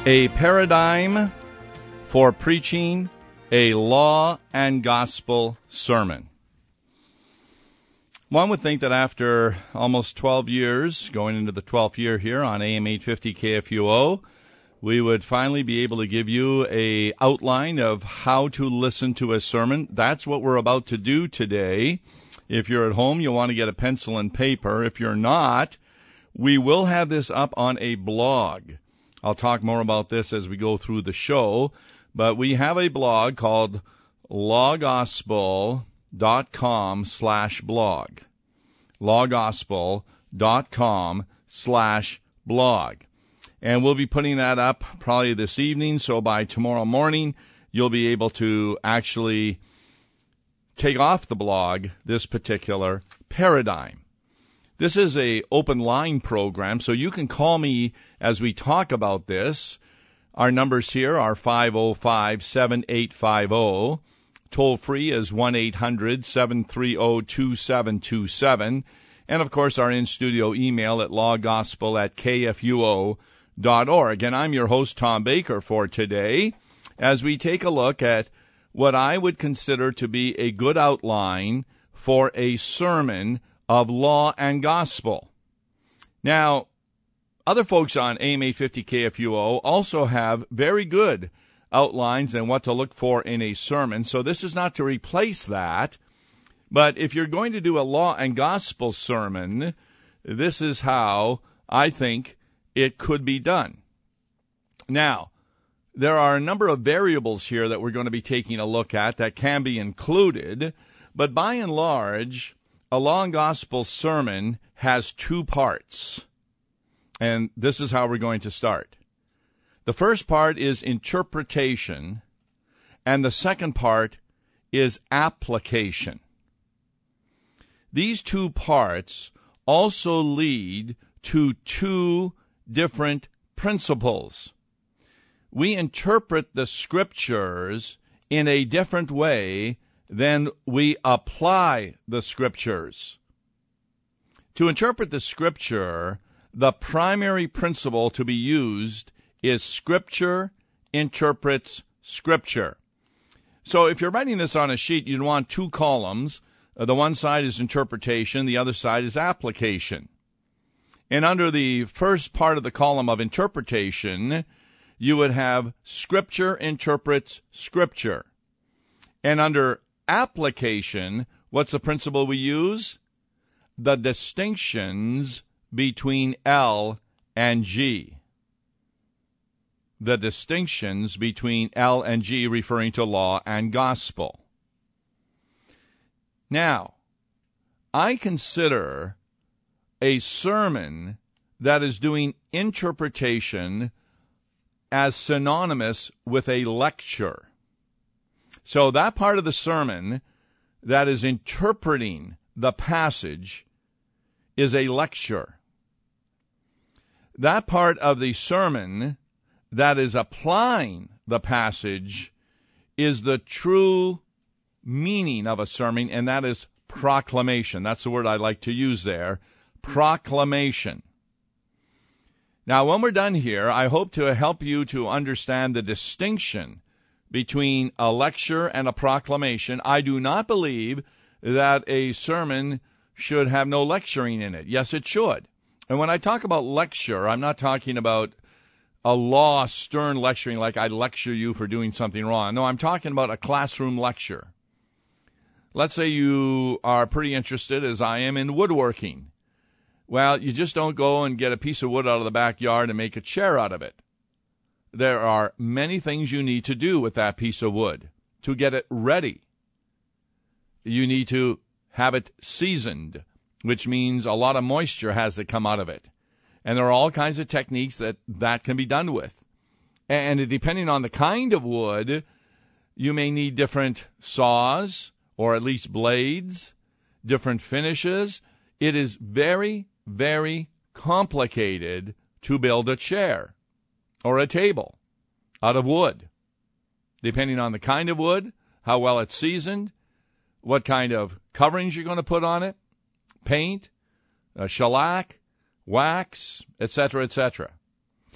A paradigm for preaching a law and gospel sermon. One would think that after almost 12 years, going into the 12th year here on AM 850 KFUO, we would finally be able to give you an outline of how to listen to a sermon. That's what we're about to do today. If you're at home, you'll want to get a pencil and paper. If you're not, we will have this up on a blog. I'll talk more about this as we go through the show, but we have a blog called lawgospel.com/blog. lawgospel.com/blog. And we'll be putting that up probably this evening, so by tomorrow morning, you'll be able to actually take off the blog this particular paradigm. This is a open line program, so you can call me as we talk about this. Our numbers here are 505-7850. Toll free is 1-800-730-2727. And, of course, our in-studio email at lawgospel@kfuo.org. And I'm your host, Tom Baker, for today, as we take a look at what I would consider to be a good outline for a sermon of law and gospel. Now, other folks on AM 850 KFUO also have very good outlines and what to look for in a sermon, so this is not to replace that. But if you're going to do a law and gospel sermon, this is how I think it could be done. Now, there are a number of variables here that we're going to be taking a look at that can be included, but by and large, a law and gospel sermon has two parts, and this is how we're going to start. The first part is interpretation, and the second part is application. These two parts also lead to two different principles. We interpret the Scriptures in a different way than we apply the Scriptures. To interpret the Scripture, the primary principle to be used is Scripture interprets Scripture. So if you're writing this on a sheet, you'd want two columns. The one side is interpretation, the other side is application. And under the first part of the column of interpretation, you would have Scripture interprets Scripture. And under application, what's the principle we use? The distinctions between L and G. The distinctions between L and G referring to law and gospel. Now, I consider a sermon that is doing interpretation as synonymous with a lecture. So that part of the sermon that is interpreting the passage is a lecture. That part of the sermon that is applying the passage is the true meaning of a sermon, and that is proclamation. That's the word I like to use there, proclamation. Now, when we're done here, I hope to help you to understand the distinction between a lecture and a proclamation. I do not believe that a sermon should have no lecturing in it. Yes, it should. And when I talk about lecture, I'm not talking about a law stern lecturing like I lecture you for doing something wrong. No, I'm talking about a classroom lecture. Let's say you are pretty interested, as I am, in woodworking. Well, you just don't go and get a piece of wood out of the backyard and make a chair out of it. There are many things you need to do with that piece of wood to get it ready. You need to have it seasoned, which means a lot of moisture has to come out of it. And there are all kinds of techniques that can be done with. And depending on the kind of wood, you may need different saws, or at least blades, different finishes. It is very, very complicated to build a chair or a table out of wood, depending on the kind of wood, how well it's seasoned, what kind of coverings you're going to put on it, paint, shellac, wax, etc., etc.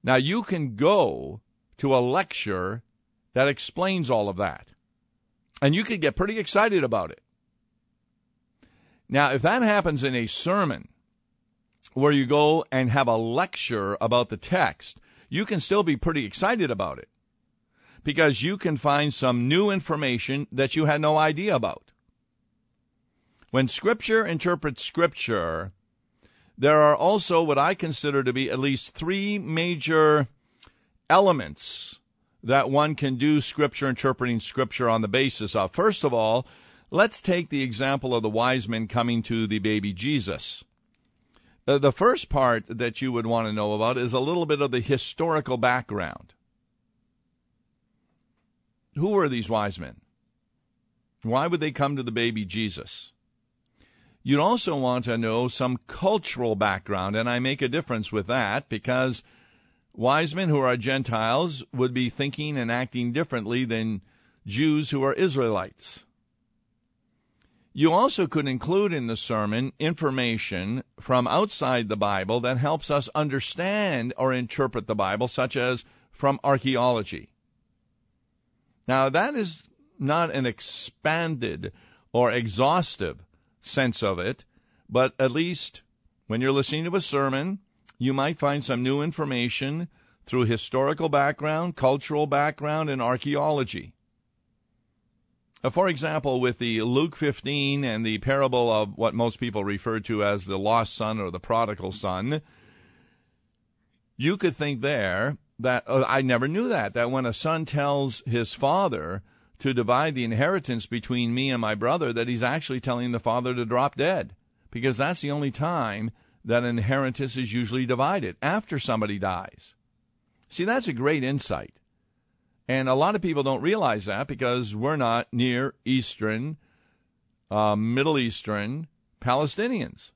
Now, you can go to a lecture that explains all of that, and you could get pretty excited about it. Now, if that happens in a sermon where you go and have a lecture about the text, you can still be pretty excited about it because you can find some new information that you had no idea about. When Scripture interprets Scripture, there are also what I consider to be at least three major elements that one can do Scripture interpreting Scripture on the basis of. First of all, let's take the example of the wise men coming to the baby Jesus. The first part that you would want to know about is a little bit of the historical background. Who were these wise men? Why would they come to the baby Jesus? You'd also want to know some cultural background, and I make a difference with that because wise men who are Gentiles would be thinking and acting differently than Jews who are Israelites. You also could include in the sermon information from outside the Bible that helps us understand or interpret the Bible, such as from archaeology. Now, that is not an expanded or exhaustive sense of it, but at least when you're listening to a sermon, you might find some new information through historical background, cultural background, and archaeology. For example, with the Luke 15 and the parable of what most people refer to as the lost son or the prodigal son, you could think there that, I never knew that when a son tells his father to divide the inheritance between me and my brother, that he's actually telling the father to drop dead, because that's the only time that inheritance is usually divided, after somebody dies. See, that's a great insight. And a lot of people don't realize that because we're not Near Eastern, Middle Eastern Palestinians.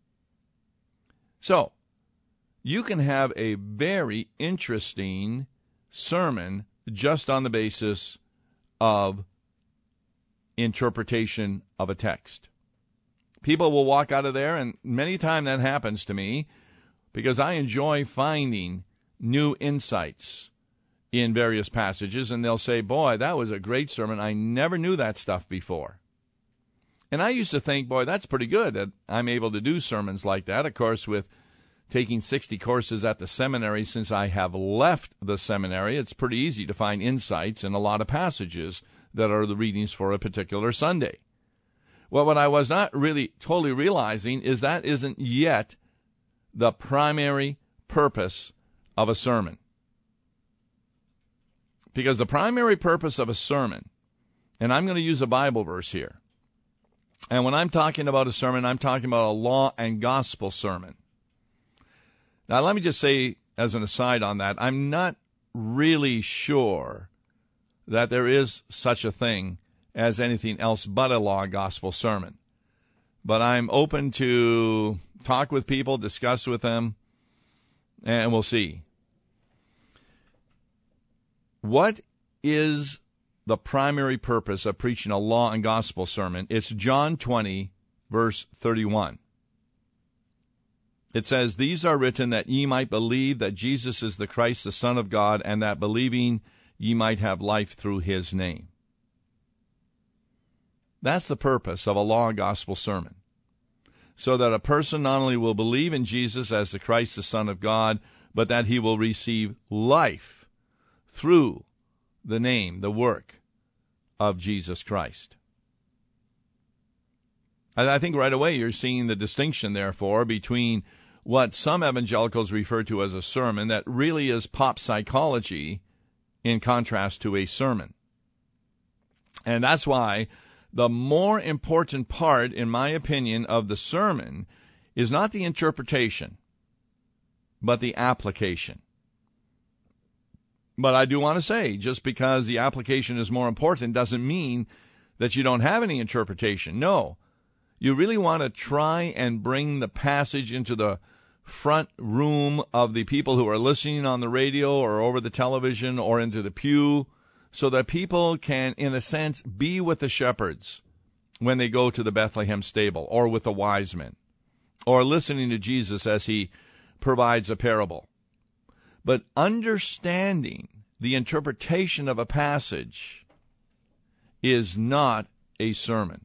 So, you can have a very interesting sermon just on the basis of interpretation of a text. People will walk out of there, and many times that happens to me because I enjoy finding new insights in various passages, and they'll say, boy, that was a great sermon. I never knew that stuff before. And I used to think, boy, that's pretty good that I'm able to do sermons like that. Of course, with taking 60 courses at the seminary since I have left the seminary, it's pretty easy to find insights in a lot of passages that are the readings for a particular Sunday. Well, what I was not really totally realizing is that isn't yet the primary purpose of a sermon. Because the primary purpose of a sermon, and I'm going to use a Bible verse here, and when I'm talking about a sermon, I'm talking about a law and gospel sermon. Now, let me just say, as an aside on that, I'm not really sure that there is such a thing as anything else but a law and gospel sermon. But I'm open to talk with people, discuss with them, and we'll see. What is the primary purpose of preaching a law and gospel sermon? It's John 20, verse 31. It says, "These are written that ye might believe that Jesus is the Christ, the Son of God, and that believing ye might have life through his name." That's the purpose of a law and gospel sermon. So that a person not only will believe in Jesus as the Christ, the Son of God, but that he will receive life through the name, the work of Jesus Christ. I think right away you're seeing the distinction, therefore, between what some evangelicals refer to as a sermon that really is pop psychology in contrast to a sermon. And that's why the more important part, in my opinion, of the sermon is not the interpretation, but the application. But I do want to say, just because the application is more important doesn't mean that you don't have any interpretation. No. You really want to try and bring the passage into the front room of the people who are listening on the radio or over the television or into the pew, so that people can, in a sense, be with the shepherds when they go to the Bethlehem stable, or with the wise men, or listening to Jesus as he provides a parable. But understanding the interpretation of a passage is not a sermon.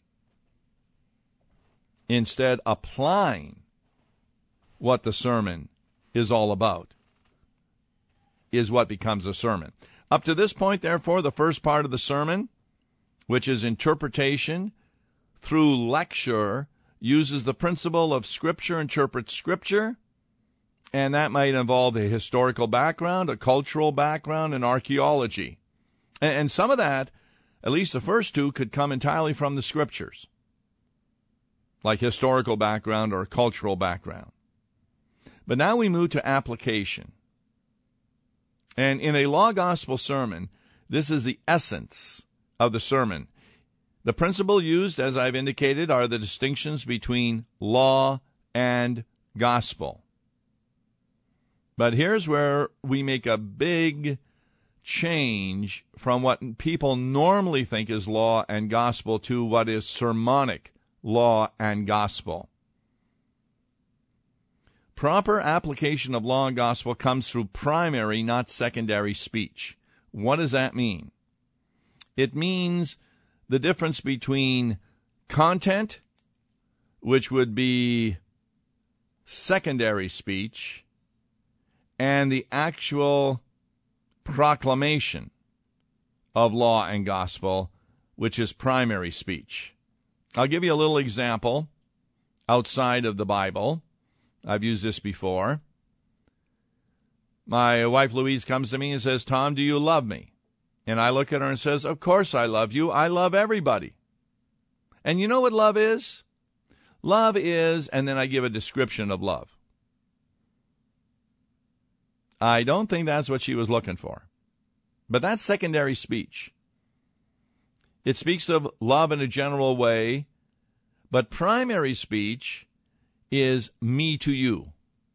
Instead, applying what the sermon is all about is what becomes a sermon. Up to this point, therefore, the first part of the sermon, which is interpretation through lecture, uses the principle of Scripture interprets Scripture, and that might involve a historical background, a cultural background, and archaeology. And some of that, at least the first two, could come entirely from the Scriptures, like historical background or cultural background. But now we move to application. And in a law gospel sermon, this is the essence of the sermon. The principle used, as I've indicated, are the distinctions between law and gospel. But here's where we make a big change from what people normally think is law and gospel to what is sermonic law and gospel. Proper application of law and gospel comes through primary, not secondary speech. What does that mean? It means the difference between content, which would be secondary speech, and the actual proclamation of law and gospel, which is primary speech. I'll give you a little example outside of the Bible. I've used this before. My wife Louise comes to me and says, "Tom, do you love me?" And I look at her and says, "Of course I love you. I love everybody." And you know what love is? Love is, and then I give a description of love. I don't think that's what she was looking for. But that's secondary speech. It speaks of love in a general way, but primary speech is me to you.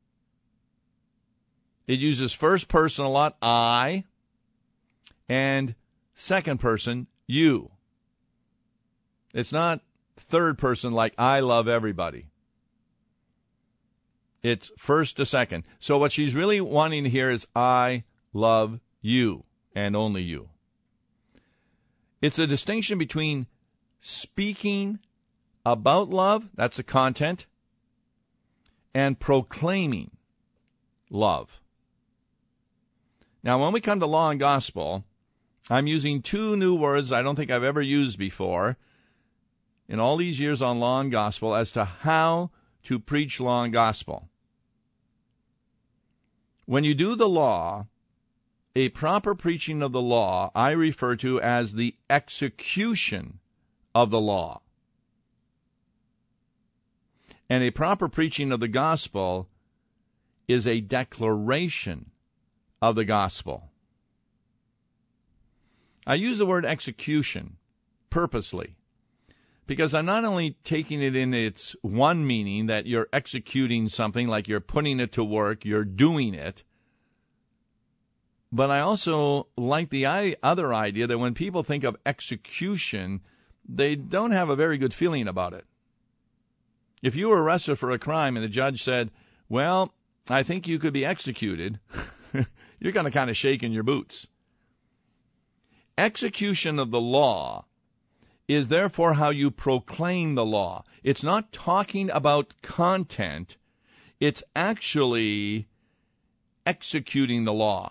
It uses first person a lot, I, and second person, you. It's not third person like I love everybody. It's first to second. So what she's really wanting to hear is I love you and only you. It's a distinction between speaking about love, that's the content, and proclaiming love. Now, when we come to law and gospel, I'm using two new words I don't think I've ever used before in all these years on law and gospel as to how to preach law and gospel. When you do the law, a proper preaching of the law I refer to as the execution of the law. And a proper preaching of the gospel is a declaration of the gospel. I use the word execution purposely because I'm not only taking it in its one meaning that you're executing something like you're putting it to work, you're doing it, but I also like the other idea that when people think of execution, they don't have a very good feeling about it. If you were arrested for a crime and the judge said, "Well, I think you could be executed," you're going to kind of shake in your boots. Execution of the law is therefore how you proclaim the law. It's not talking about content. It's actually executing the law.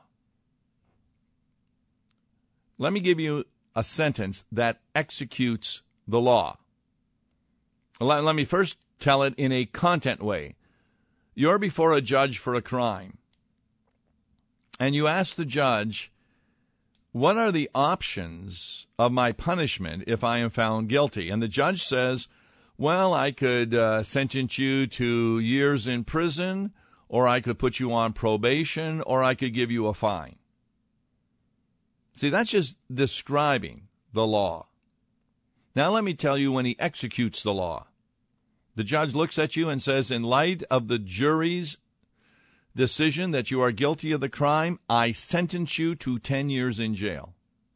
Let me give you a sentence that executes the law. Let me first tell it in a content way. You're before a judge for a crime, and you ask the judge, "What are the options of my punishment if I am found guilty?" And the judge says, "Well, I could sentence you to years in prison, or I could put you on probation, or I could give you a fine." See, that's just describing the law. Now let me tell you when he executes the law. The judge looks at you and says, "In light of the jury's decision that you are guilty of the crime, I sentence you to 10 years in jail."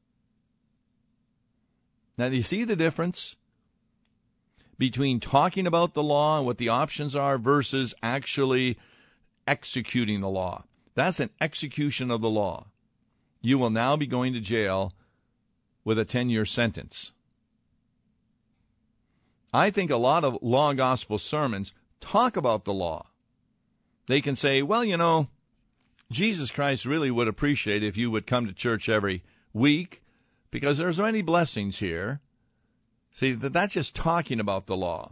Now, do you see the difference between talking about the law and what the options are versus actually executing the law? That's an execution of the law. You will now be going to jail with a 10-year sentence. I think a lot of law gospel sermons talk about the law. They can say, well, you know, Jesus Christ really would appreciate if you would come to church every week because there's many blessings here. See, that's just talking about the law.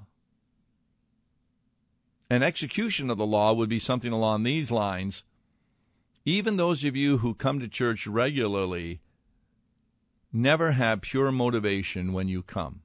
An execution of the law would be something along these lines. Even those of you who come to church regularly never have pure motivation when you come.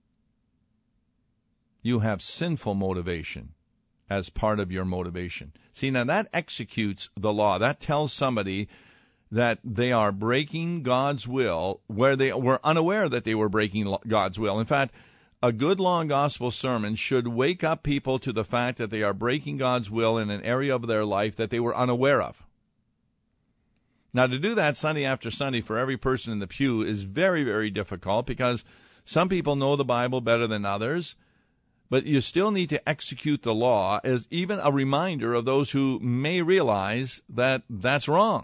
You have sinful motivation as part of your motivation. See, now that executes the law. That tells somebody that they are breaking God's will where they were unaware that they were breaking God's will. In fact, a good long gospel sermon should wake up people to the fact that they are breaking God's will in an area of their life that they were unaware of. Now, to do that Sunday after Sunday for every person in the pew is very, very difficult because some people know the Bible better than others, but you still need to execute the law as even a reminder of those who may realize that that's wrong.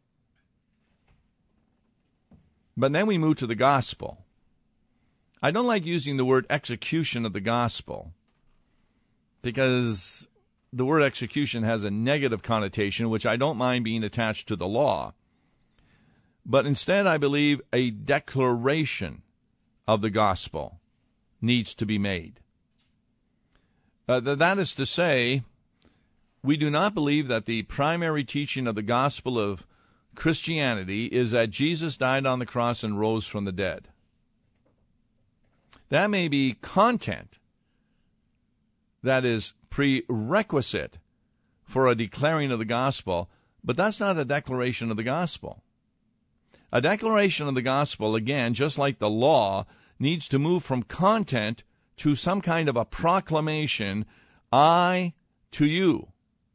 But then we move to the gospel. I don't like using the word execution of the gospel because the word execution has a negative connotation, which I don't mind being attached to the law. But instead, I believe a declaration of the gospel needs to be made. That is to say, we do not believe that the primary teaching of the gospel of Christianity is that Jesus died on the cross and rose from the dead. That may be content that is prerequisite for a declaring of the gospel, but that's not a declaration of the gospel. A declaration of the gospel, again, just like the law, needs to move from content to some kind of a proclamation, I to you.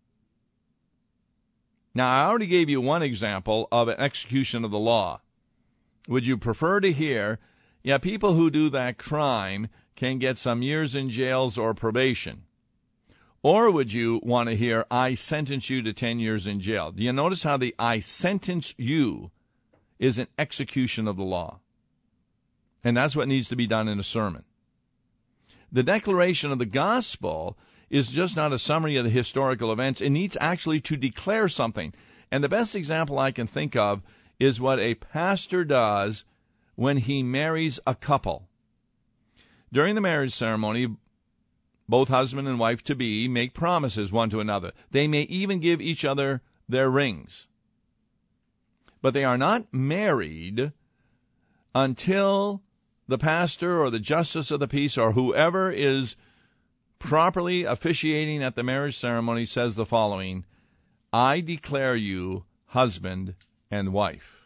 Now, I already gave you one example of an execution of the law. Would you prefer to hear, people who do that crime can get some years in jails or probation? Or would you want to hear, I sentence you to 10 years in jail? Do you notice how the I sentence you is an execution of the law? And that's what needs to be done in a sermon. The declaration of the gospel is just not a summary of the historical events. It needs actually to declare something. And the best example I can think of is what a pastor does when he marries a couple. During the marriage ceremony, both husband and wife-to-be make promises one to another. They may even give each other their rings. But they are not married until the pastor or the justice of the peace or whoever is properly officiating at the marriage ceremony says the following, I declare you husband and wife.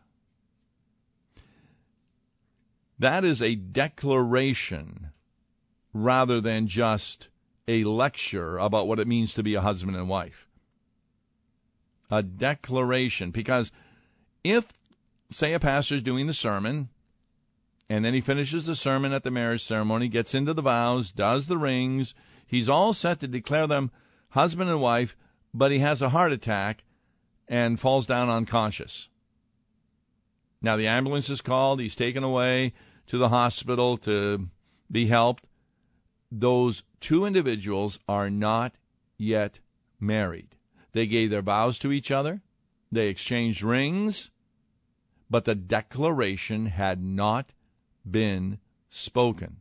That is a declaration rather than just a lecture about what it means to be a husband and wife. A declaration, because if, say, a pastor is doing the sermon, and then he finishes the sermon at the marriage ceremony, gets into the vows, does the rings, he's all set to declare them husband and wife, but he has a heart attack and falls down unconscious. Now the ambulance is called, he's taken away to the hospital to be helped. Those two individuals are not yet married. They gave their vows to each other, they exchanged rings, but the declaration had not been spoken.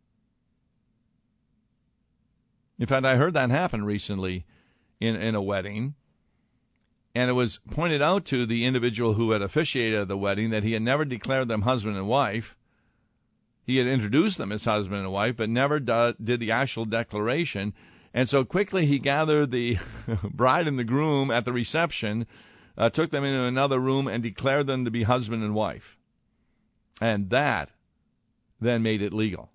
In fact, I heard that happen recently in a wedding, and it was pointed out to the individual who had officiated at the wedding that he had never declared them husband and wife. He had introduced them as husband and wife, but never did the actual declaration. And so quickly he gathered the bride and the groom at the reception, took them into another room, and declared them to be husband and wife. And that then made it legal.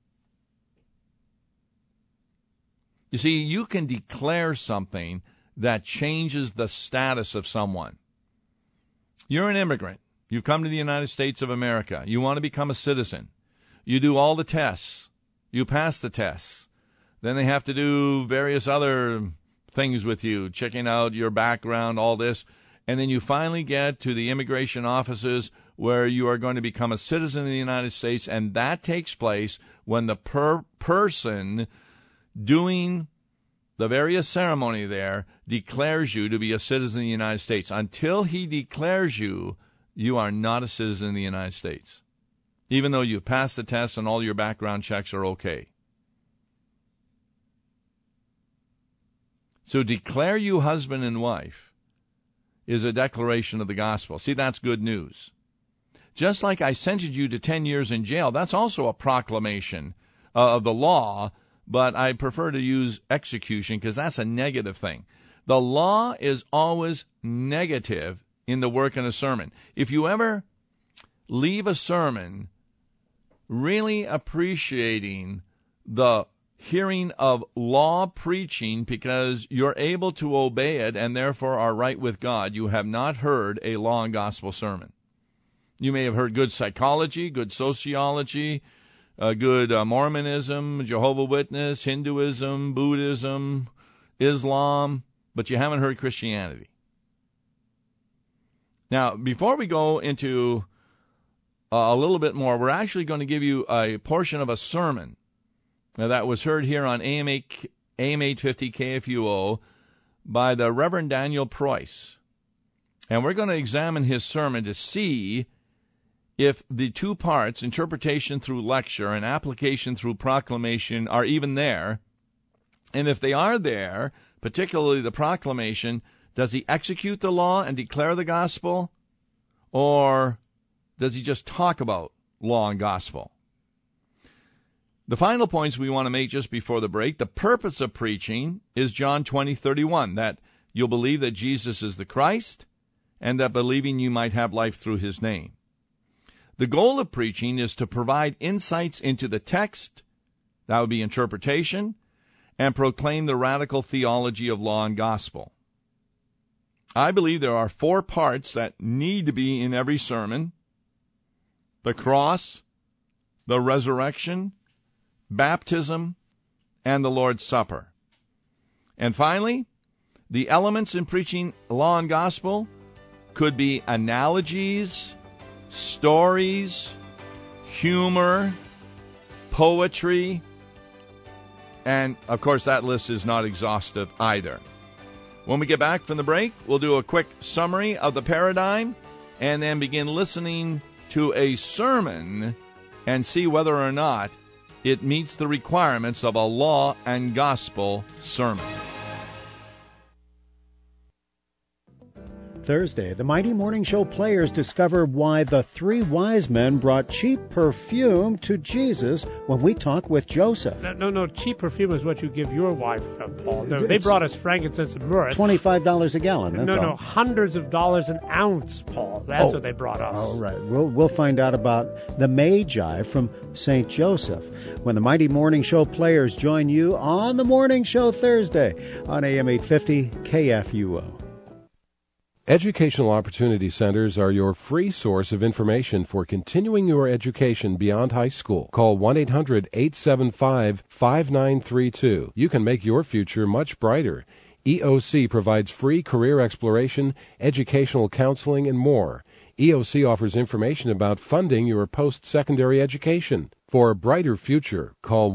You see, you can declare something that changes the status of someone. You're an immigrant. You've come to the United States of America. You want to become a citizen. You do all the tests. You pass the tests. Then they have to do various other things with you, checking out your background, all this. and then you finally get to the immigration offices where you are going to become a citizen of the United States, and that takes place when the person doing the various ceremony there declares you to be a citizen of the United States. Until he declares you, you are not a citizen of the United States, even though you've passed the test and all your background checks are okay. So declare you husband and wife is a declaration of the gospel. See, that's good news. Just like I sentenced you to 10 years in jail, that's also a proclamation of the law, but I prefer to use execution because that's a negative thing. The law is always negative in the work in a sermon. If you ever leave a sermon really appreciating the hearing of law preaching because you're able to obey it and therefore are right with God, you have not heard a law and gospel sermon. You may have heard good psychology, good sociology, good Mormonism, Jehovah's Witness, Hinduism, Buddhism, Islam, but you haven't heard Christianity. Now, before we go into a little bit more, we're actually going to give you a portion of a sermon that was heard here on AM 850 KFUO by the Reverend Daniel Preuss. And we're going to examine his sermon to see if the two parts, interpretation through lecture and application through proclamation, are even there. And if they are there, particularly the proclamation, does he execute the law and declare the gospel? Or does he just talk about law and gospel? The final points we want to make just before the break: the purpose of preaching is John 20:31, that you'll believe that Jesus is the Christ, and that believing you might have life through his name. The goal of preaching is to provide insights into the text, that would be interpretation, and proclaim the radical theology of law and gospel. I believe there are 4 parts that need to be in every sermon: the cross, the resurrection, baptism, and the Lord's Supper. And finally, the elements in preaching law and gospel could be analogies, stories, humor, poetry, and, of course, that list is not exhaustive either. When we get back from the break, we'll do a quick summary of the paradigm and then begin listening to a sermon and see whether or not it meets the requirements of a law and gospel sermon. Thursday, the Mighty Morning Show players discover why the 3 wise men brought cheap perfume to Jesus when we talk with Joseph. No, cheap perfume is what you give your wife, Paul. They brought us frankincense and myrrh. $25 a gallon, that's all. No, hundreds of dollars an ounce, Paul. That's what they brought us. All right. We'll find out about the Magi from St. Joseph when the Mighty Morning Show players join you on the Morning Show Thursday on AM 850 KFUO. Educational Opportunity Centers are your free source of information for continuing your education beyond high school. Call 1-800-875-5932. You can make your future much brighter. EOC provides free career exploration, educational counseling, and more. EOC offers information about funding your post-secondary education. For a brighter future, call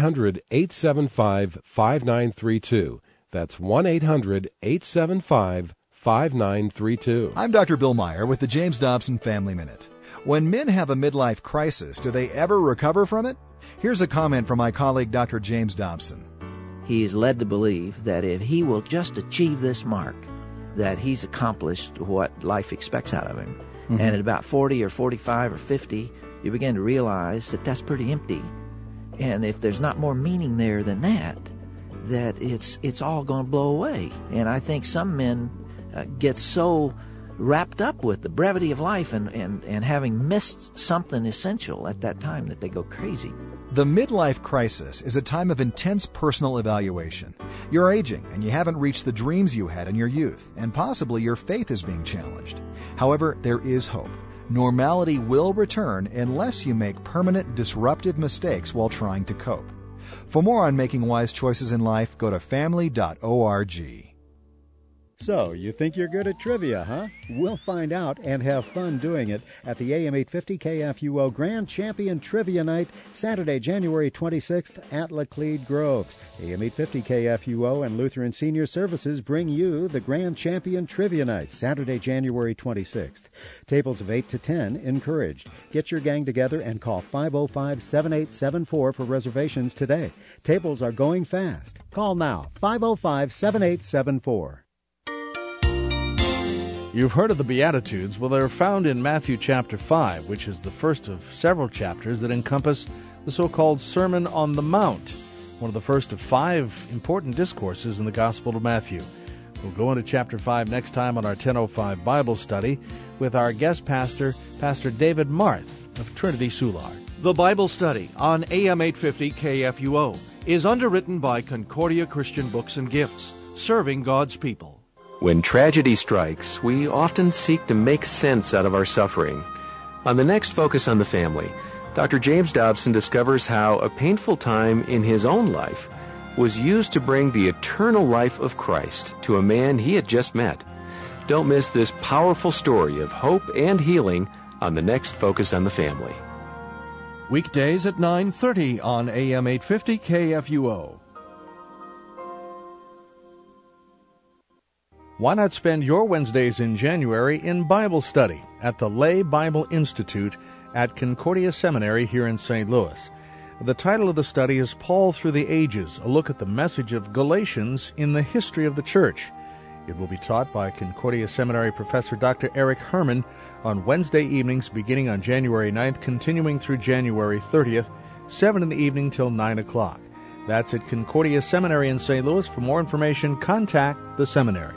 1-800-875-5932. That's 1-800-875-5932. 5932. I'm Dr. Bill Meyer with the James Dobson Family Minute. When men have a midlife crisis, do they ever recover from it? Here's a comment from my colleague, Dr. James Dobson. He is led to believe that if he will just achieve this mark, that he's accomplished what life expects out of him. Mm-hmm. And at about 40 or 45 or 50, you begin to realize that that's pretty empty. And if there's not more meaning there than that it's all going to blow away. And I think some men get so wrapped up with the brevity of life and having missed something essential at that time that they go crazy. The midlife crisis is a time of intense personal evaluation. You're aging and you haven't reached the dreams you had in your youth, and possibly your faith is being challenged. However, there is hope. Normality will return unless you make permanent disruptive mistakes while trying to cope. For more on making wise choices in life, go to family.org. So, you think you're good at trivia, huh? We'll find out and have fun doing it at the AM 850 KFUO Grand Champion Trivia Night, Saturday, January 26th at Laclede Groves. AM 850 KFUO and Lutheran Senior Services bring you the Grand Champion Trivia Night, Saturday, January 26th. Tables of 8 to 10 encouraged. Get your gang together and call 505-7874 for reservations today. Tables are going fast. Call now, 505-7874. You've heard of the Beatitudes. Well, they're found in Matthew chapter 5, which is the first of several chapters that encompass the so-called Sermon on the Mount, one of the first of 5 important discourses in the Gospel of Matthew. We'll go into chapter 5 next time on our 10:05 Bible study with our guest pastor, Pastor David Marth of Trinity Soulard. The Bible study on AM 850 KFUO is underwritten by Concordia Christian Books and Gifts, serving God's people. When tragedy strikes, we often seek to make sense out of our suffering. On the next Focus on the Family, Dr. James Dobson discovers how a painful time in his own life was used to bring the eternal life of Christ to a man he had just met. Don't miss this powerful story of hope and healing on the next Focus on the Family. Weekdays at 9:30 on AM 850 KFUO. Why not spend your Wednesdays in January in Bible study at the Lay Bible Institute at Concordia Seminary here in St. Louis? The title of the study is Paul Through the Ages, a look at the message of Galatians in the history of the church. It will be taught by Concordia Seminary Professor Dr. Eric Herman on Wednesday evenings beginning on January 9th, continuing through January 30th, 7 in the evening till 9 o'clock. That's at Concordia Seminary in St. Louis. For more information, contact the seminary.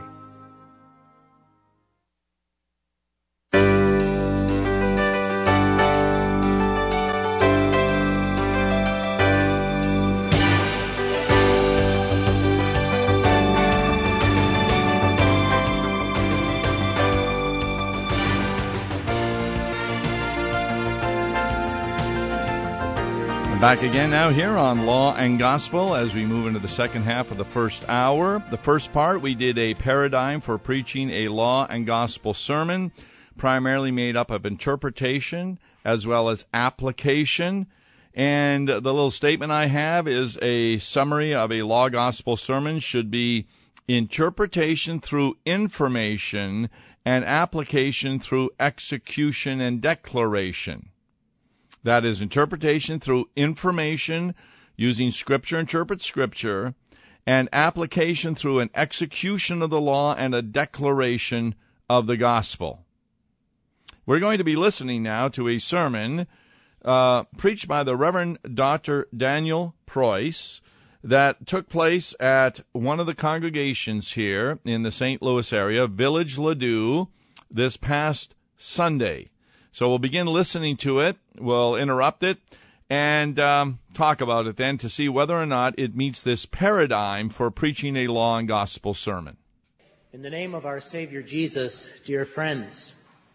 Back again now here on Law and Gospel as we move into the second half of the first hour. The first part, we did a paradigm for preaching a law and gospel sermon, primarily made up of interpretation as well as application. And the little statement I have is a summary of a law gospel sermon should be interpretation through information and application through execution and declaration. That is interpretation through information, using Scripture, interpret Scripture, and application through an execution of the law and a declaration of the gospel. We're going to be listening now to a sermon preached by the Reverend Dr. Daniel Preuss that took place at one of the congregations here in the St. Louis area, Village Ladue, this past Sunday. So we'll begin listening to it, we'll interrupt it, and talk about it then to see whether or not it meets this paradigm for preaching a law and gospel sermon. In the name of our Savior Jesus, dear friends,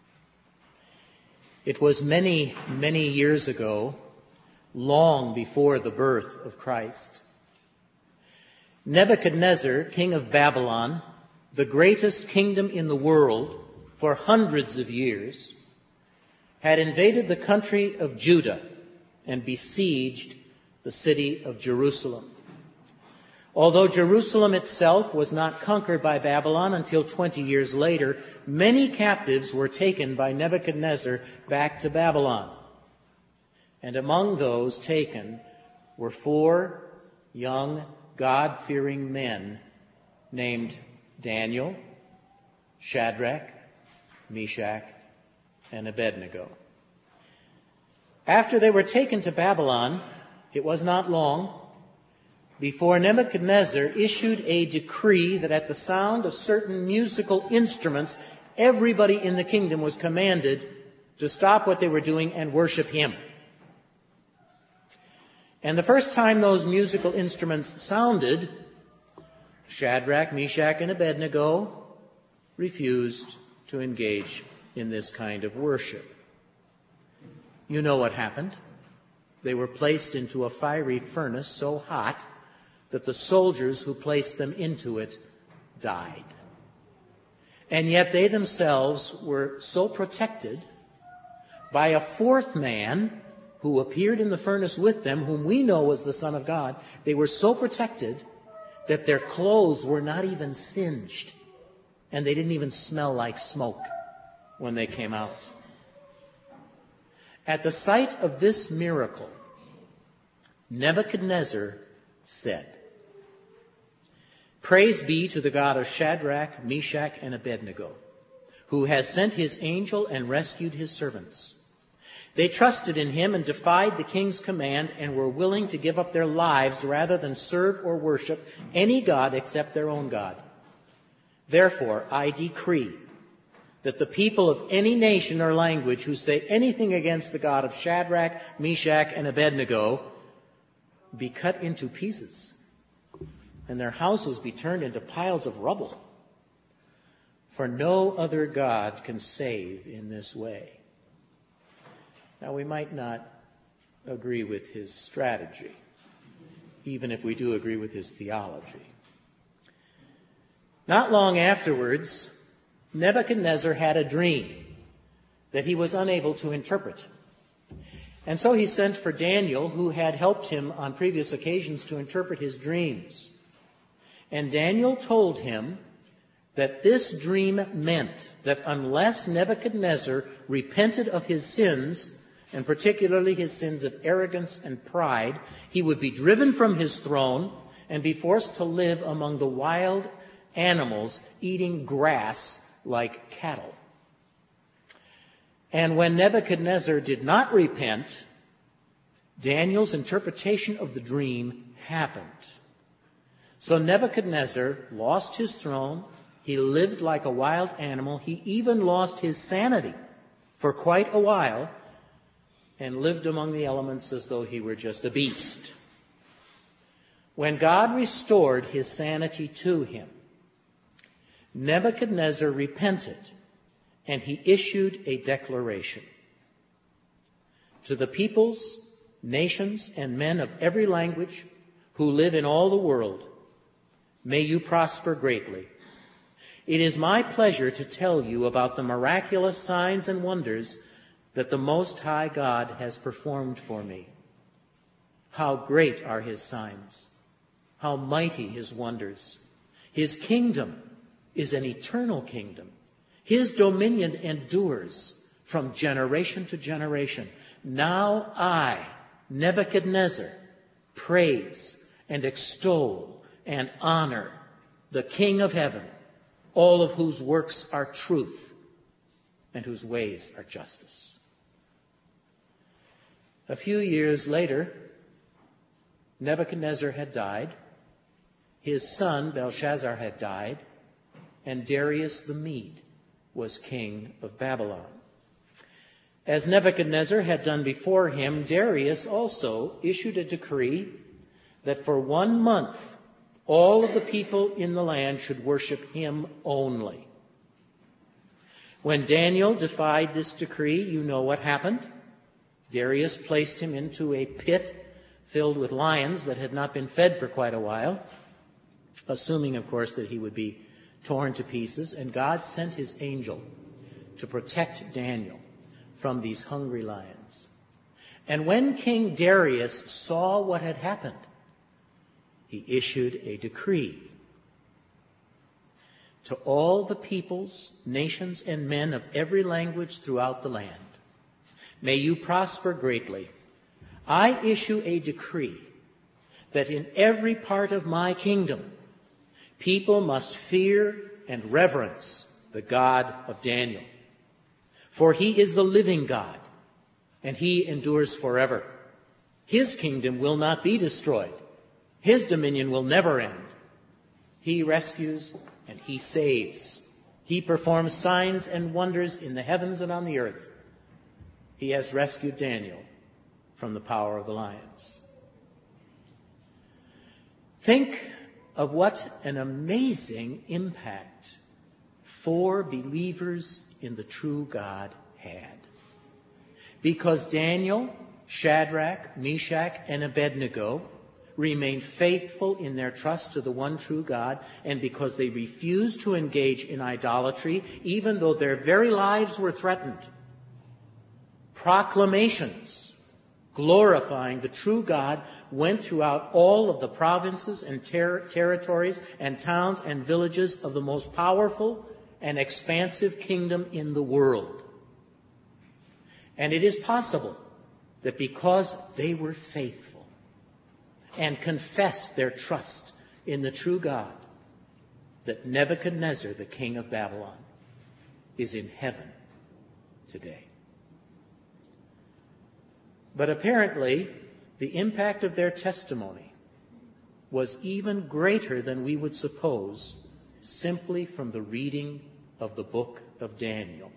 it was many, many years ago, long before the birth of Christ. Nebuchadnezzar, king of Babylon, the greatest kingdom in the world for hundreds of years, had invaded the country of Judah and besieged the city of Jerusalem. Although Jerusalem itself was not conquered by Babylon until 20 years later, many captives were taken by Nebuchadnezzar back to Babylon. And among those taken were 4 young, God-fearing men named Daniel, Shadrach, Meshach, and Abednego. After they were taken to Babylon, it was not long before Nebuchadnezzar issued a decree that at the sound of certain musical instruments, everybody in the kingdom was commanded to stop what they were doing and worship him. And the first time those musical instruments sounded, Shadrach, Meshach, and Abednego refused to engage in this kind of worship. You know what happened. They were placed into a fiery furnace so hot that the soldiers who placed them into it died. And yet they themselves were so protected by a fourth man who appeared in the furnace with them, whom we know was the Son of God. They were so protected that their clothes were not even singed, and they didn't even smell like smoke when they came out. At the sight of this miracle, Nebuchadnezzar said, "Praise be to the God of Shadrach, Meshach, and Abednego, who has sent his angel and rescued his servants. They trusted in him and defied the king's command and were willing to give up their lives rather than serve or worship any god except their own God. Therefore, I decree that the people of any nation or language who say anything against the God of Shadrach, Meshach, and Abednego be cut into pieces, and their houses be turned into piles of rubble. For no other God can save in this way." Now, we might not agree with his strategy, even if we do agree with his theology. Not long afterwards, Nebuchadnezzar had a dream that he was unable to interpret. And so he sent for Daniel, who had helped him on previous occasions to interpret his dreams. And Daniel told him that this dream meant that unless Nebuchadnezzar repented of his sins, and particularly his sins of arrogance and pride, he would be driven from his throne and be forced to live among the wild animals, eating grass like cattle. And when Nebuchadnezzar did not repent, Daniel's interpretation of the dream happened. So Nebuchadnezzar lost his throne. He lived like a wild animal. He even lost his sanity for quite a while and lived among the elements as though he were just a beast. When God restored his sanity to him, Nebuchadnezzar repented, and he issued a declaration. To the peoples, nations, and men of every language who live in all the world, may you prosper greatly. It is my pleasure to tell you about the miraculous signs and wonders that the Most High God has performed for me. How great are his signs! How mighty his wonders! His kingdom is an eternal kingdom. His dominion endures from generation to generation. Now I, Nebuchadnezzar, praise and extol and honor the King of heaven, all of whose works are truth and whose ways are justice. A few years later, Nebuchadnezzar had died, his son Belshazzar had died, and Darius the Mede was king of Babylon. As Nebuchadnezzar had done before him, Darius also issued a decree that for 1 month all of the people in the land should worship him only. When Daniel defied this decree, you know what happened. Darius placed him into a pit filled with lions that had not been fed for quite a while, assuming, of course, that he would be torn to pieces, and God sent his angel to protect Daniel from these hungry lions. And when King Darius saw what had happened, he issued a decree to all the peoples, nations, and men of every language throughout the land. May you prosper greatly. I issue a decree that in every part of my kingdom, people must fear and reverence the God of Daniel. For he is the living God, and he endures forever. His kingdom will not be destroyed. His dominion will never end. He rescues and he saves. He performs signs and wonders in the heavens and on the earth. He has rescued Daniel from the power of the lions. Think of what an amazing impact 4 believers in the true God had. Because Daniel, Shadrach, Meshach, and Abednego remained faithful in their trust to the one true God, and because they refused to engage in idolatry, even though their very lives were threatened, proclamations glorifying the true God went throughout all of the provinces and territories and towns and villages of the most powerful and expansive kingdom in the world. And it is possible that because they were faithful and confessed their trust in the true God, that Nebuchadnezzar, the king of Babylon, is in heaven today. But apparently, the impact of their testimony was even greater than we would suppose simply from the reading of the book of Daniel.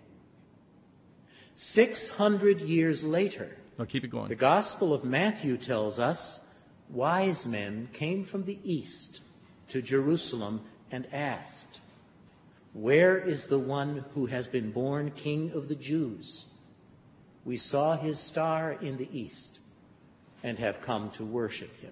600 years later, keep it going. The Gospel of Matthew tells us wise men came from the east to Jerusalem and asked, "Where is the one who has been born King of the Jews? We saw his star in the east and have come to worship him."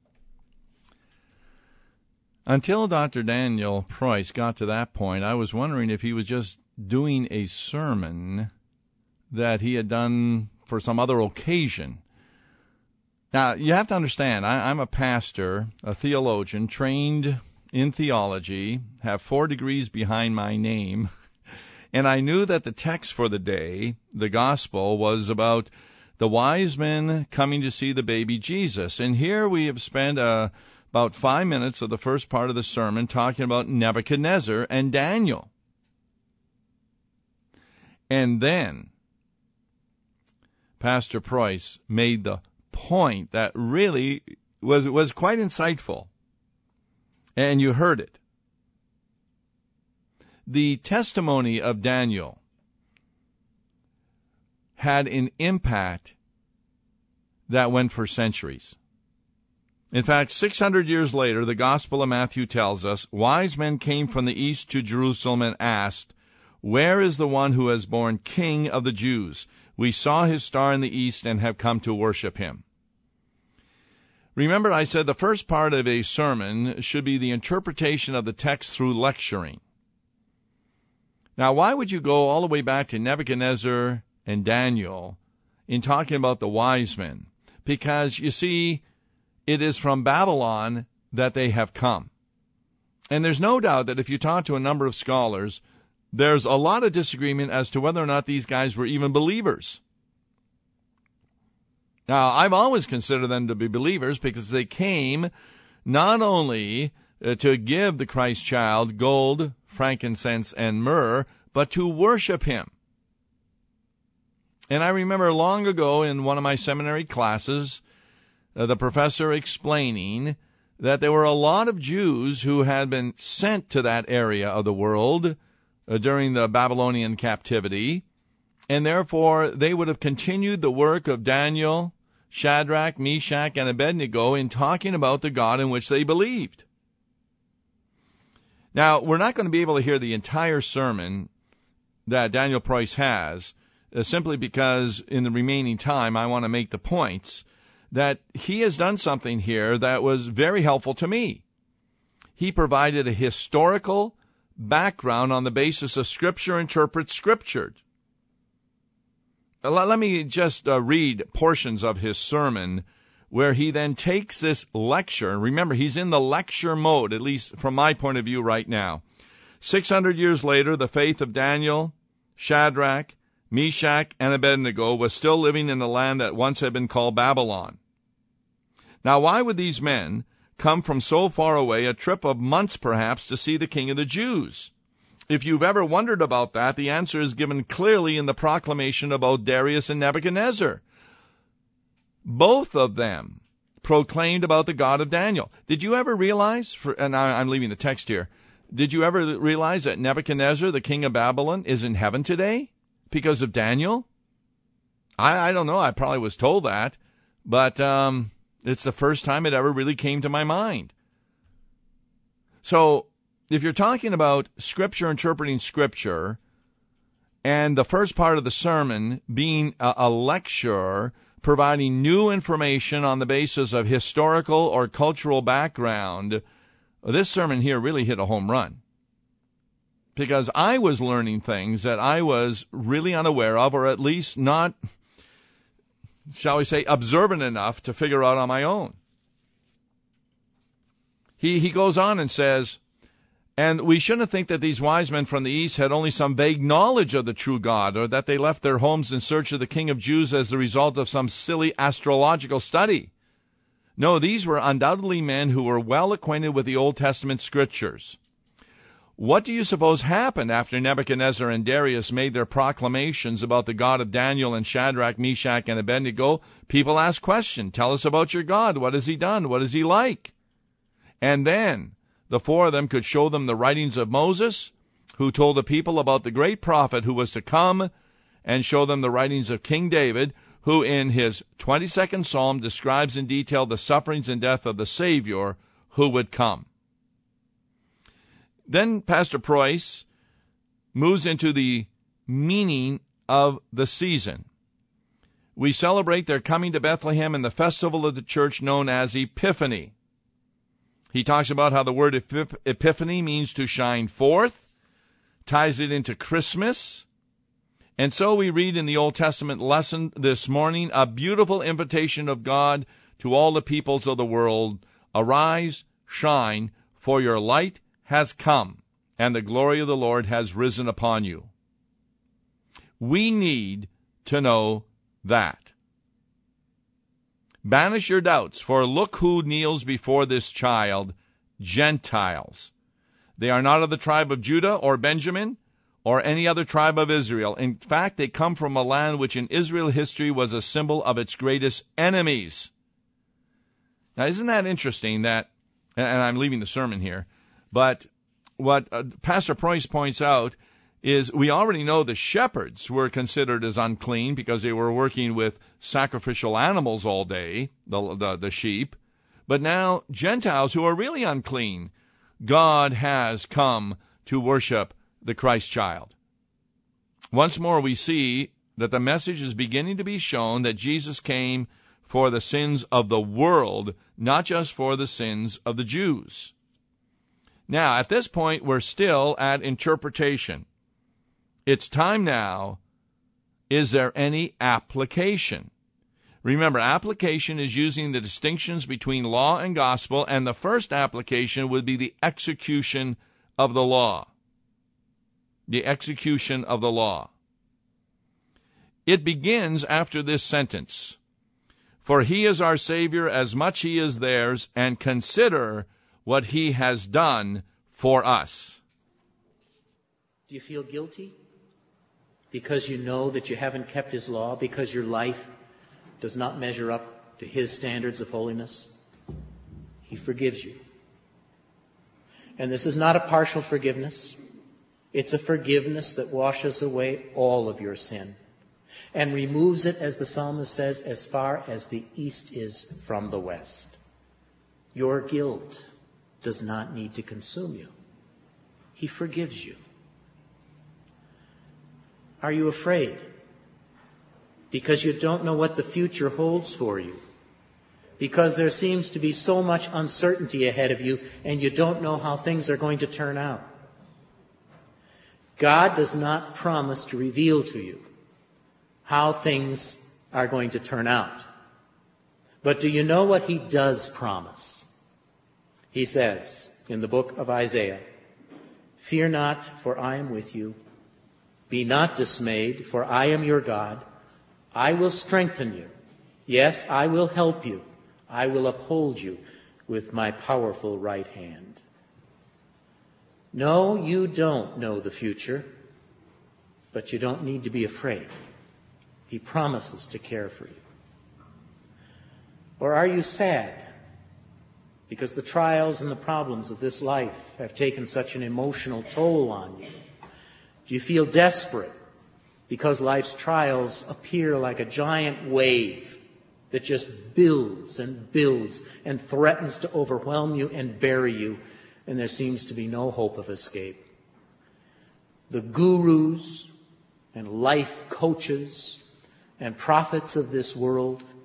Until Dr. Daniel Price got to that point, I was wondering if he was just doing a sermon that he had done for some other occasion. Now, you have to understand, I'm a pastor, a theologian, trained in theology, have 4 degrees behind my name, and I knew that the text for the day, the gospel, was about the wise men coming to see the baby Jesus. And here we have spent about 5 minutes of the first part of the sermon talking about Nebuchadnezzar and Daniel. And then Pastor Price made the point that really was quite insightful. And you heard it. The testimony of Daniel had an impact that went for centuries. In fact, 600 years later, the Gospel of Matthew tells us, wise men came from the east to Jerusalem and asked, "Where is the one who has born King of the Jews? We saw his star in the east and have come to worship him." Remember, I said the first part of a sermon should be the interpretation of the text through lecturing. Now, why would you go all the way back to Nebuchadnezzar and Daniel in talking about the wise men? Because, you see, it is from Babylon that they have come. And there's no doubt that if you talk to a number of scholars, there's a lot of disagreement as to whether or not these guys were even believers. Now, I've always considered them to be believers because they came not only to give the Christ child gold, frankincense, and myrrh, but to worship him. And I remember long ago in one of my seminary classes, the professor explaining that there were a lot of Jews who had been sent to that area of the world during the Babylonian captivity, and therefore they would have continued the work of Daniel, Shadrach, Meshach, and Abednego in talking about the God in which they believed. Now, we're not going to be able to hear the entire sermon that Daniel Price has, simply because in the remaining time I want to make the points that he has done something here that was very helpful to me. He provided a historical background on the basis of Scripture interprets Scripture. Let me just read portions of his sermon where he then takes this lecture. Remember, he's in the lecture mode, at least from my point of view right now. 600 years later, the faith of Daniel, Shadrach, Meshach, and Abednego was still living in the land that once had been called Babylon. Now, why would these men come from so far away, a trip of months perhaps, to see the King of the Jews? If you've ever wondered about that, the answer is given clearly in the proclamation about Darius and Nebuchadnezzar. Both of them proclaimed about the God of Daniel. Did you ever realize, and I'm leaving the text here, did you ever realize that Nebuchadnezzar, the king of Babylon, is in heaven today because of Daniel? I don't know. I probably was told that, but it's the first time it ever really came to my mind. So, if you're talking about Scripture interpreting Scripture, and the first part of the sermon being a lecture providing new information on the basis of historical or cultural background, this sermon here really hit a home run. Because I was learning things that I was really unaware of, or at least not, shall we say, observant enough to figure out on my own. He goes on and says, and we shouldn't think that these wise men from the east had only some vague knowledge of the true God, or that they left their homes in search of the King of Jews as the result of some silly astrological study. No, these were undoubtedly men who were well acquainted with the Old Testament scriptures. What do you suppose happened after Nebuchadnezzar and Darius made their proclamations about the God of Daniel and Shadrach, Meshach, and Abednego? People asked questions. Tell us about your God. What has he done? What is he like? And then the four of them could show them the writings of Moses, who told the people about the great prophet who was to come, and show them the writings of King David, who in his 22nd Psalm describes in detail the sufferings and death of the Savior who would come. Then Pastor Preuss moves into the meaning of the season. We celebrate their coming to Bethlehem in the festival of the church known as Epiphany. He talks about how the word epiphany means to shine forth, ties it into Christmas. And so we read in the Old Testament lesson this morning a beautiful invitation of God to all the peoples of the world. Arise, shine, for your light has come, and the glory of the Lord has risen upon you. We need to know that. Banish your doubts, for look who kneels before this child, Gentiles. They are not of the tribe of Judah or Benjamin or any other tribe of Israel. In fact, they come from a land which in Israel history was a symbol of its greatest enemies. Now, isn't that interesting that, and I'm leaving the sermon here, but what Pastor Preuss points out is we already know the shepherds were considered as unclean because they were working with sacrificial animals all day, the sheep. But now Gentiles who are really unclean, God has come to worship the Christ child. Once more we see that the message is beginning to be shown that Jesus came for the sins of the world, not just for the sins of the Jews. Now, at this point, we're still at interpretation. It's time now. Is there any application? Remember, application is using the distinctions between law and gospel, and the first application would be the execution of the law. The execution of the law. It begins after this sentence. For he is our Savior as much he is theirs, and consider what he has done for us. Do you feel guilty? Because you know that you haven't kept his law, because your life does not measure up to his standards of holiness? He forgives you. And this is not a partial forgiveness. It's a forgiveness that washes away all of your sin and removes it, as the psalmist says, as far as the east is from the west. Your guilt does not need to consume you. He forgives you. Are you afraid? Because you don't know what the future holds for you. Because there seems to be so much uncertainty ahead of you, and you don't know how things are going to turn out. God does not promise to reveal to you how things are going to turn out. But do you know what he does promise? He says in the book of Isaiah, "Fear not, for I am with you. Be not dismayed, for I am your God. I will strengthen you. Yes, I will help you. I will uphold you with my powerful right hand." No, you don't know the future, but you don't need to be afraid. He promises to care for you. Or are you sad because the trials and the problems of this life have taken such an emotional toll on you? Do you feel desperate because life's trials appear like a giant wave that just builds and builds and threatens to overwhelm you and bury you, and there seems to be no hope of escape? The gurus and life coaches and prophets of this world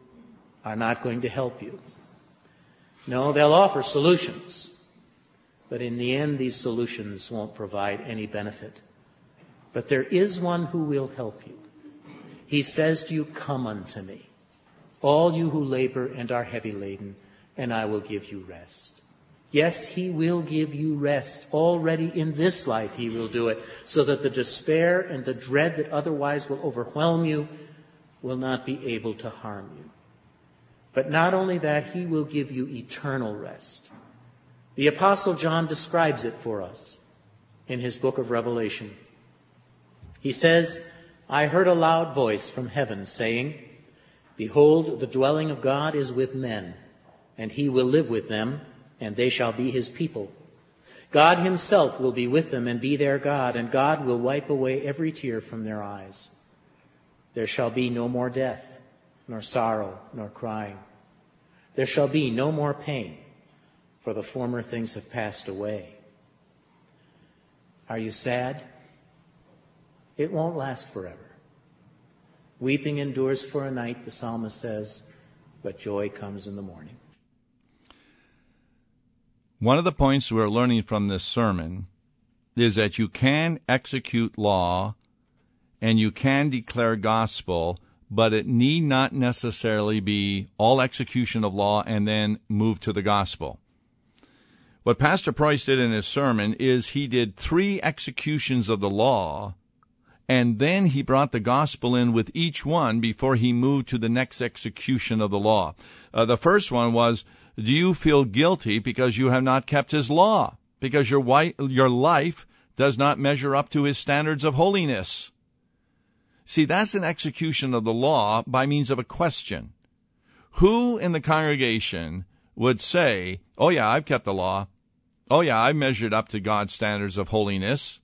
are not going to help you. No, they'll offer solutions, but in the end, these solutions won't provide any benefit. But there is one who will help you. He says to you, "Come unto me, all you who labor and are heavy laden, and I will give you rest." Yes, he will give you rest. Already in this life he will do it, so that the despair and the dread that otherwise will overwhelm you will not be able to harm you. But not only that, he will give you eternal rest. The Apostle John describes it for us in his book of Revelation. He says, "I heard a loud voice from heaven saying, 'Behold, the dwelling of God is with men, and he will live with them, and they shall be his people. God himself will be with them and be their God, and God will wipe away every tear from their eyes. There shall be no more death, nor sorrow, nor crying. There shall be no more pain, for the former things have passed away.'" Are you sad? It won't last forever. Weeping endures for a night, the psalmist says, but joy comes in the morning. One of the points we're learning from this sermon is that you can execute law and you can declare gospel, but it need not necessarily be all execution of law and then move to the gospel. What Pastor Preuss did in his sermon is he did 3 executions of the law, and then he brought the gospel in with each one before he moved to the next execution of the law. The first one was, do you feel guilty because you have not kept his law? Because your life does not measure up to his standards of holiness? See, that's an execution of the law by means of a question. Who in the congregation would say, "Oh yeah, I've kept the law. Oh yeah, I've measured up to God's standards of holiness"?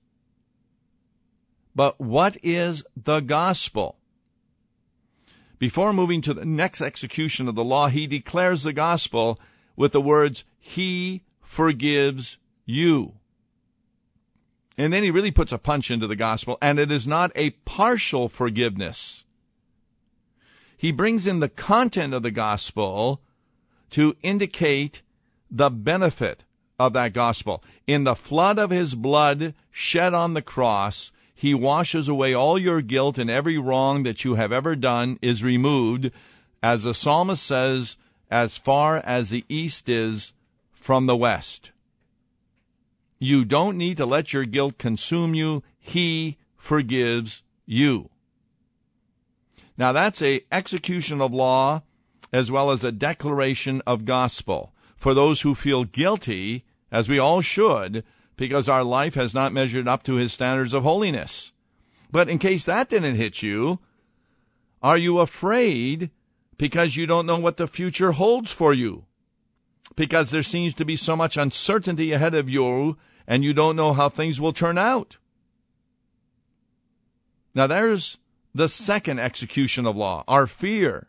But what is the gospel? Before moving to the next execution of the law, he declares the gospel with the words, "He forgives you." And then he really puts a punch into the gospel, and it is not a partial forgiveness. He brings in the content of the gospel to indicate the benefit of that gospel. In the flood of his blood shed on the cross, he washes away all your guilt, and every wrong that you have ever done is removed, as the psalmist says, as far as the east is from the west. You don't need to let your guilt consume you. He forgives you. Now that's an execution of law as well as a declaration of gospel for those who feel guilty, as we all should, because our life has not measured up to his standards of holiness. But in case that didn't hit you, are you afraid because you don't know what the future holds for you? Because there seems to be so much uncertainty ahead of you, and you don't know how things will turn out? Now there's the second execution of law, our fear.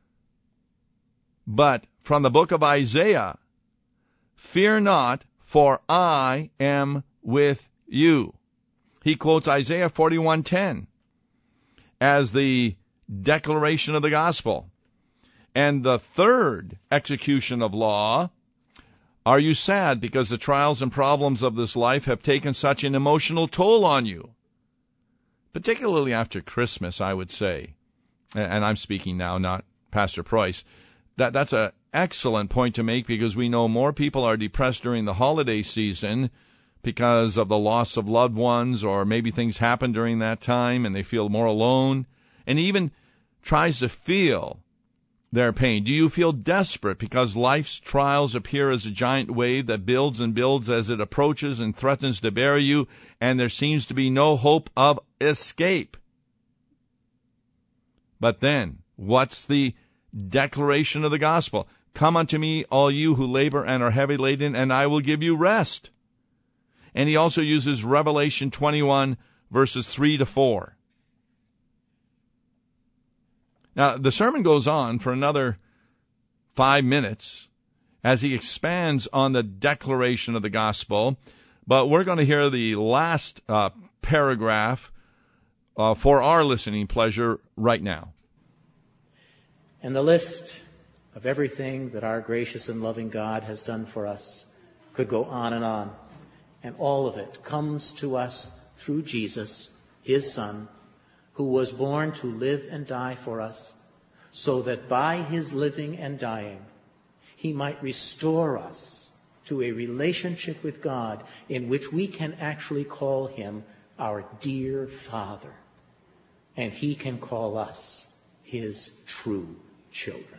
But from the book of Isaiah, "Fear not, for I am with you." He quotes Isaiah 41:10 as the declaration of the gospel. And the third execution of law, "Are you sad because the trials and problems of this life have taken such an emotional toll on you?" Particularly after Christmas, I would say. And I'm speaking now, not Pastor Preuss. That's an excellent point to make, because we know more people are depressed during the holiday season because of the loss of loved ones, or maybe things happen during that time and they feel more alone, and even tries to feel their pain. Do you feel desperate because life's trials appear as a giant wave that builds and builds as it approaches and threatens to bury you, and there seems to be no hope of escape? But then, what's the declaration of the gospel? "Come unto me, all you who labor and are heavy laden, and I will give you rest." And he also uses Revelation 21, verses 3 to 4. Now, the sermon goes on for another 5 minutes as he expands on the declaration of the gospel, but we're going to hear the last paragraph for our listening pleasure right now. And the list of everything that our gracious and loving God has done for us could go on. And all of it comes to us through Jesus, his Son, who was born to live and die for us, so that by his living and dying, he might restore us to a relationship with God in which we can actually call him our dear Father, and he can call us his true children.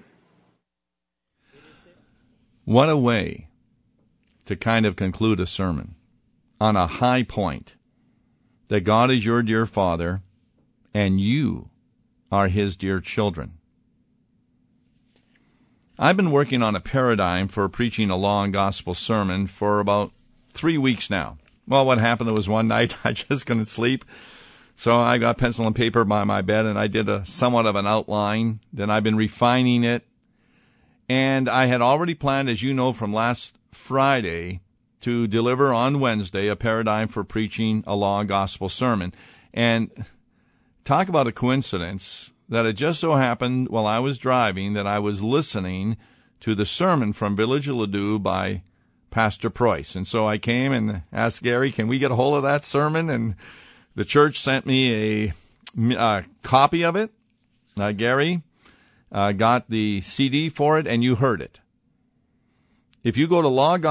What a way to kind of conclude a sermon on a high point, that God is your dear Father and you are his dear children. I've been working on a paradigm for preaching a law and gospel sermon for about 3 weeks now. Well, what happened was one night I just couldn't sleep, so I got pencil and paper by my bed and I did somewhat of an outline. Then I've been refining it, and I had already planned, as you know from last Friday, to deliver on Wednesday a paradigm for preaching a law and gospel sermon. And talk about a coincidence that it just so happened while I was driving that I was listening to the sermon from Village of Ladue by Pastor Preuss. And so I came and asked Gary, can we get a hold of that sermon? And the church sent me a copy of it. Gary got the CD for it, and you heard it. If you go to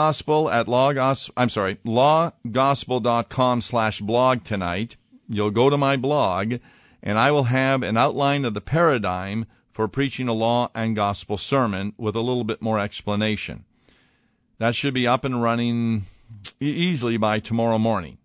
lawgospel.com/blog tonight, you'll go to my blog, and I will have an outline of the paradigm for preaching a law and gospel sermon with a little bit more explanation. That should be up and running easily by tomorrow morning.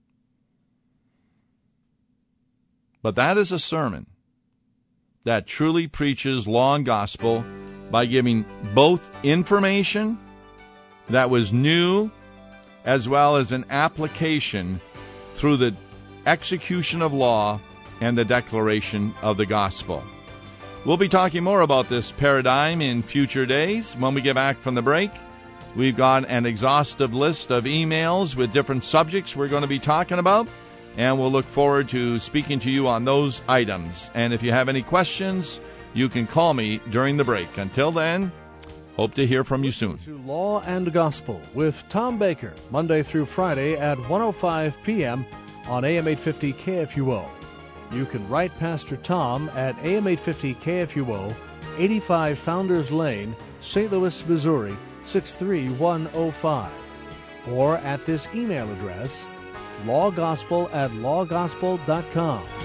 But that is a sermon that truly preaches law and gospel by giving both information that was new as well as an application through the execution of law and the declaration of the gospel. We'll be talking more about this paradigm in future days. When we get back from the break, we've got an exhaustive list of emails with different subjects we're going to be talking about, and we'll look forward to speaking to you on those items. And if you have any questions, you can call me during the break. Until then, hope to hear from you soon. To Law and Gospel with Tom Baker, Monday through Friday at 1:05 p.m. on AM 850 KFUO. You can write Pastor Tom at AM 850 KFUO, 85 Founders Lane, St. Louis, Missouri, 63105. Or at this email address, lawgospel@lawgospel.com.